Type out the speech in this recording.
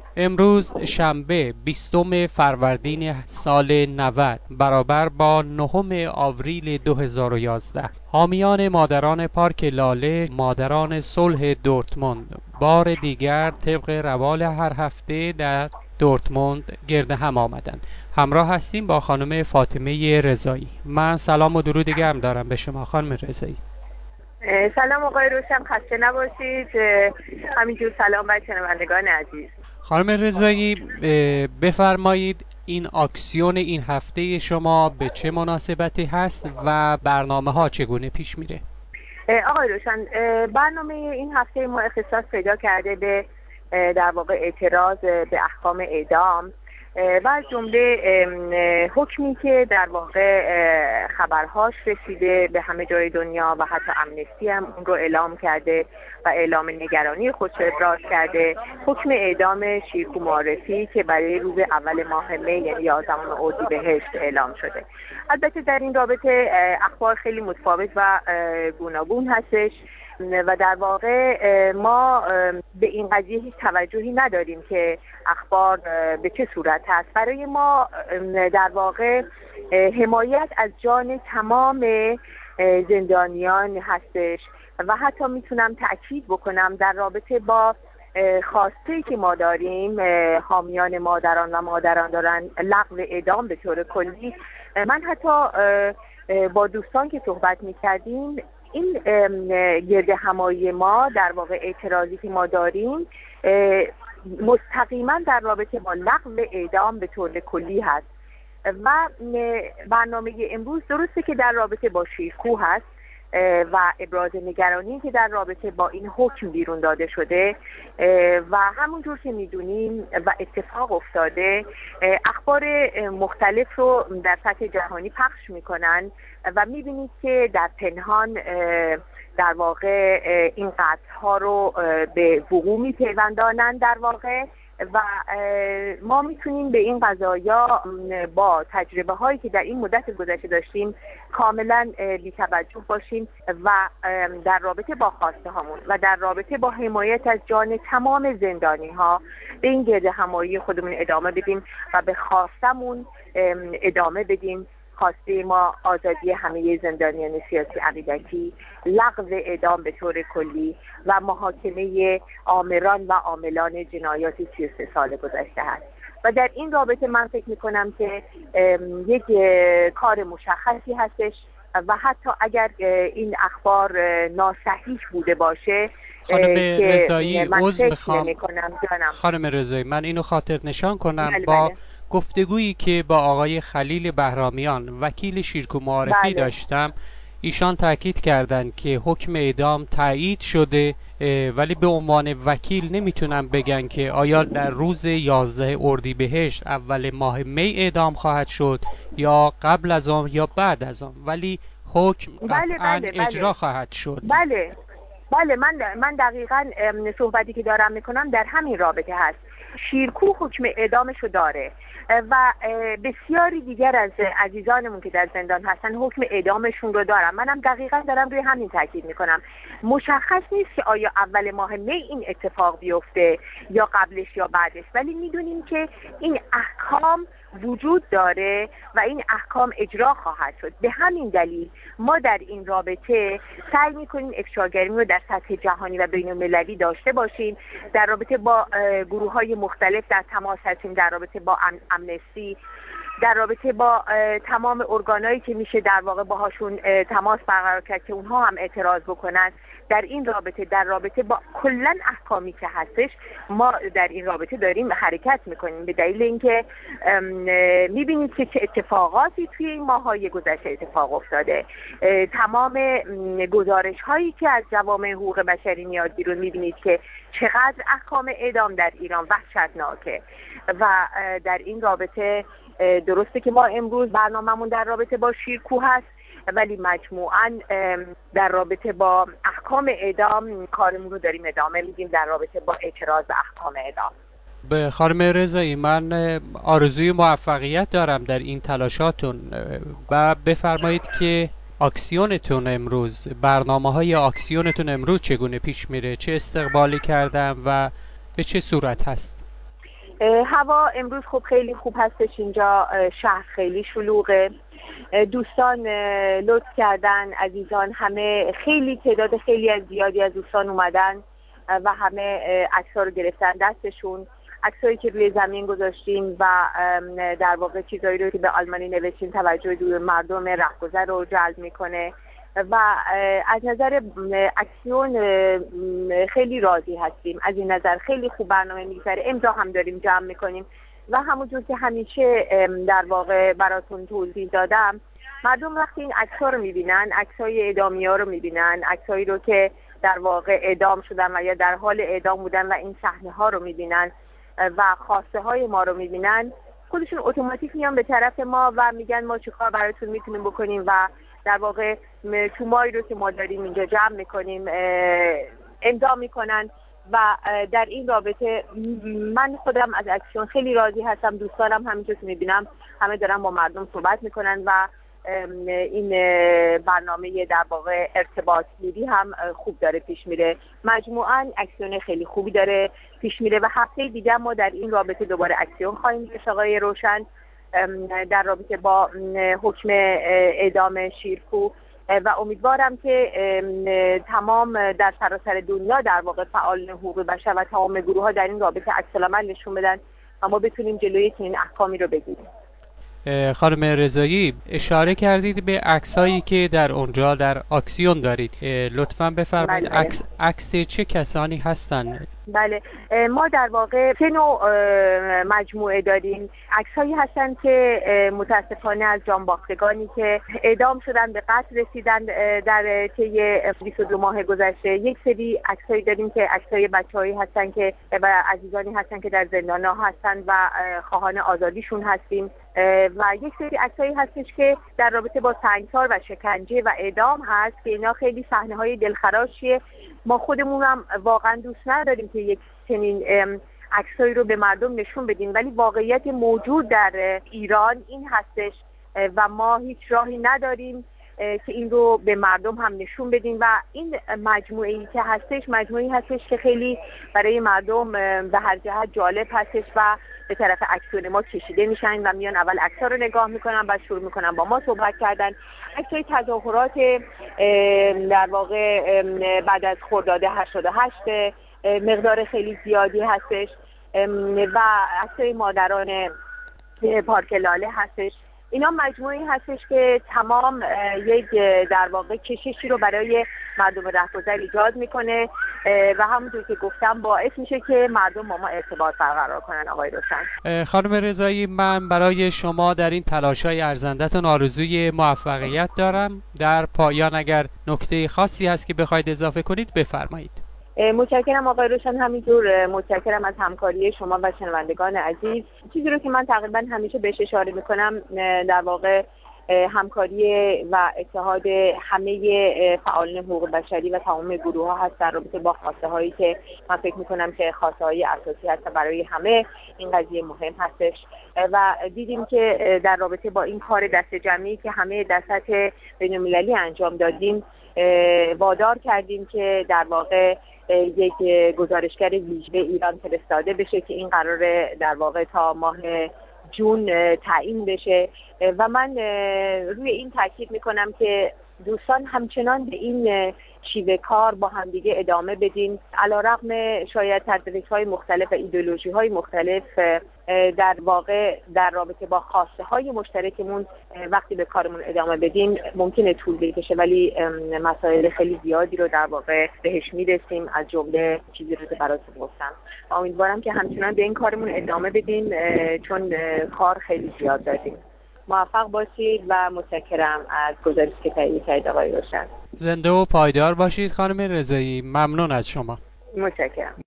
امروز شنبه 20 فروردین سال 90 برابر با 9 آوریل 2011. حامیان مادران پارک لاله، مادران صلح دورتموند، بار دیگر طبق روال هر هفته در دورتموند گرد هم آمدند. همراه هستیم با خانم فاطمه رضایی. من سلام و درود گرم دارم به شما خانم رضایی. سلام آقای روشن، خسته نباشید. همینجور سلام بر شنوندگان عزیز. خانم رضایی بفرمایید این اکسیون این هفته شما به چه مناسبتی هست و برنامه ها چگونه پیش میره؟ آقای روشن، برنامه این هفته ما اختصاص پیدا کرده به در واقع اعتراض به احکام اعدام و از جمله حکمی که در واقع خبرهاش رسیده به همه جای دنیا و حتی امنستی هم اون رو اعلام کرده و اعلام نگرانی خودش ابراز کرده، حکم اعدام شیرکو معارفی که برای روز اول ماه می یعنی 11 اردیبهشت اعلام شده. البته در این رابطه اخبار خیلی متفاوت و گوناگون هستش و در واقع ما به این قضیه هیچ توجهی نداریم که اخبار به چه صورت هست. برای ما در واقع حمایت از جان تمام زندانیان هستش و حتی میتونم تأکید بکنم در رابطه با خواسته که ما داریم، حامیان مادران و مادران دارن لغو اعدام به طور کلی. من حتی با دوستان که صحبت میکردیم این گرد همایی ما در واقع اعتراضی که ما داریم مستقیما در رابطه با لغو اعدام به طور کلی هست و برنامه امروز درسته که در رابطه با شیرکو هست و ابراز نگرانی که در رابطه با این حکم بیرون داده شده و همونجور که میدونیم و اتفاق افتاده اخبار مختلف رو در سطح جهانی پخش میکنن و میبینید که در پنهان در واقع این قطعها رو به وقوع میپیوندانن در واقع و ما میتونیم به این قضایا با تجربه هایی که در این مدت گذشته داشتیم کاملا بی‌توجه باشیم و در رابطه با خواسته هامون و در رابطه با حمایت از جان تمام زندانی ها به این گرد همایی خودمون ادامه بدیم و به خواستمون ادامه بدیم. خواسته ما آزادی همه زندانیان سیاسی عقیدتی، لغو اعدام به طور کلی و محاکمه آمران و عاملان جنایات 33 سال گذشته هست و در این رابطه من فکر میکنم که یک کار مشخصی هستش و حتی اگر این اخبار ناصحیح بوده باشه خانم رضایی عذر میخوام خانم رضایی من اینو خاطر نشان کنم بله با بله. گفتگویی که با آقای خلیل بهرامیان وکیل شیرکو معارفی داشتم، ایشان تاکید کردند که حکم اعدام تایید شده ولی به عنوان وکیل نمیتونم بگن که آیا در روز 11 اردیبهشت اول ماه می اعدام خواهد شد یا قبل از آن یا بعد از آن، ولی حکم قطعا اجرا خواهد شد. بله من دقیقاً صحبتی که دارم میکنم در همین رابطه هست. شیرکو حکم اعدامشو داره و بسیاری دیگر از عزیزانمون که در زندان هستن حکم اعدامشون رو دارن. منم دقیقاً دارم روی همین تاکید میکنم. مشخص نیست که آیا اول ماه می این اتفاق بیفته یا قبلش یا بعدش، ولی میدونیم که این احکام وجود داره و این احکام اجرا خواهد شد. به همین دلیل ما در این رابطه سعی میکنیم افشاگری رو در سطح جهانی و بین المللی داشته باشیم. در رابطه با گروه های مختلف در تماس هستیم، در رابطه با امنستی، در رابطه با تمام ارگانایی که میشه در واقع باهاشون تماس برقرار کرد که اونها هم اعتراض بکنن. در این رابطه در رابطه با کلا احکامی که هستش ما در این رابطه داریم حرکت میکنیم به دلیل اینکه میبینید که چه اتفاقاتی توی این ماهای گذشته اتفاق افتاده. تمام گزارش هایی که از جوامع حقوق بشری میاد بیرون میبینید که چقدر احکام اعدام در ایران وحشتناکه و در این رابطه درسته که ما امروز برنامه‌مون در رابطه با شیرکو هست ولی مجموعاً در رابطه با احکام اعدام کارمون رو داریم ادامه میدیم در رابطه با اعتراض به احکام اعدام. به خانم رضایی من آرزوی موفقیت دارم در این تلاشاتون و بفرمایید که اکسیونتون امروز، برنامه‌های اکسیونتون امروز چگونه پیش میره، چه استقبالی کردن و به چه صورت هست؟ هوا امروز خب خیلی خوب هستش اینجا، شهر خیلی شلوغه. دوستان لطف کردن، عزیزان همه، خیلی تعداد خیلی از زیادی از دوستان اومدن و همه عکس‌ها رو گرفتن دستشون، عکسایی که روی زمین گذاشتیم و در واقع چیزایی رو که به آلمانی نوشتیم توجه مردم رهگذر رو جلب میکنه و از نظر اکسیون خیلی راضی هستیم. از این نظر خیلی خوب برنامه میگذره، امضا هم داریم جمع میکنیم و همونجور که همیشه در واقع براتون توضیح دادم، مردم وقتی این عکس‌ها رو میبینن، عکس‌های اعدامی‌ها رو میبینن، عکسایی رو که در واقع اعدام شدن و یا در حال اعدام بودن و این صحنه‌ها رو میبینن و خواسته های ما رو میبینن، خودشون اتوماتیک میان به طرف ما و میگن ما چه کار براتون میتونیم بکنیم و در واقع تومایی رو که ما داریم اینجا جمع میکنیم امضا میکنن و در این رابطه من خودم از اکسیون خیلی راضی هستم. دوستانم همینجور که میبینم همه دارن با مردم صحبت میکنن و این برنامه در واقع ارتباط گیری هم خوب داره پیش میره. مجموعاً اکسیون خیلی خوبی داره پیش میره و هفته دیگه ما در این رابطه دوباره اکسیون خواهیم داشت آقای روشن در رابطه با حکم اعدام شیرکوه و امیدوارم که تمام در سراسر دنیا در واقع فعالان حقوق بشر و تمام گروه ها در این رابطه عکس‌العمل نشون بدن و ما بتونیم جلوی این احکامی رو بگیریم. خانم رضایی، اشاره کردید به عکسایی که در اونجا در اکسیون دارید، لطفاً بفرمایید عکس چه کسانی هستند؟ بله، ما در واقع سه نوع مجموعه داریم. عکسایی هستن که متاسفانه از جانباختگانی که اعدام شدن به قتل رسیدن در طی 22 ماه گذشته. یک سری عکسایی داریم که عکسای بچه‌هایی هستن که و عزیزانی هستن که در زندان‌ها هستن و خواهان آزادیشون هستیم و یک سری عکسایی هستش که در رابطه با سنگسار و شکنجه و اعدام هست که اینا خیلی صحنه‌های دلخراشیه. ما خودمون هم واقعا دوست نداریم که یک چنین عکسایی رو به مردم نشون بدیم، ولی واقعیت موجود در ایران این هستش و ما هیچ راهی نداریم که این رو به مردم هم نشون بدیم و این مجموعه‌ای که هستش مجموعه‌ای هستش که خیلی برای مردم به هر جهت جالب هستش و به طرف اکسیون ما کشیده میشن و میان اول عکس‌ها رو نگاه میکنن بعد شروع میکنن با ما صحبت کردن. عکسای تظاهرات در واقع بعد از خرداد 88 مقدار خیلی زیادی هستش و عکسای مادران پارک لاله هستش. اینا مجموعی هستش که تمام یک در واقع کششی رو برای مردم رهگذر ایجاد میکنه و همونطور که گفتم باعث میشه که مردم با ما ارتباط برقرار کنن. آقای روشن، خانم رضایی، من برای شما در این تلاش‌های ارزنده‌تون آرزوی موفقیت دارم. در پایان اگر نکته خاصی هست که بخواید اضافه کنید بفرمایید. متشکرم آقای روشن، همینطور متشکرم از همکاری شما و شنوندگان عزیز. چیزی رو که من تقریبا همیشه بهش اشاره میکنم در واقع همکاری و اتحاد همه فعالان حقوق بشری و تمام گروه ها هست در رابطه با خواسته هایی که من فکر میکنم که خواسته های اساسی هست برای همه. این قضیه مهم هستش و دیدیم که در رابطه با این کار دست جمعی که همه در سطح بین‌المللی انجام دادیم وادار کردیم که در واقع یک گزارشگر ویژه ایران فرستاده بشه که این قراره در واقع تا ماه جون تعیین بشه و من روی این تاکید میکنم که دوستان همچنان به این شیوه کار با همدیگه ادامه بدین، علیرغم شاید تدریج‌های مختلف و ایدئولوژی‌های مختلف در واقع در رابطه با خواسته‌های مشترکمون وقتی به کارمون ادامه بدیم ممکنه طول بکشه، ولی مسائل خیلی زیادی رو در واقع بهش میرسیم، از جمله چیزی رو که براتون گفتم. امیدوارم که همچنان به این کارمون ادامه بدیم چون کار خیلی زیاد داریم. موفق باشید و متشکرم از گزارشی که تهیه کردید آقای روشن. زنده و پایدار باشید خانم رضایی، ممنون از شما. متشکرم.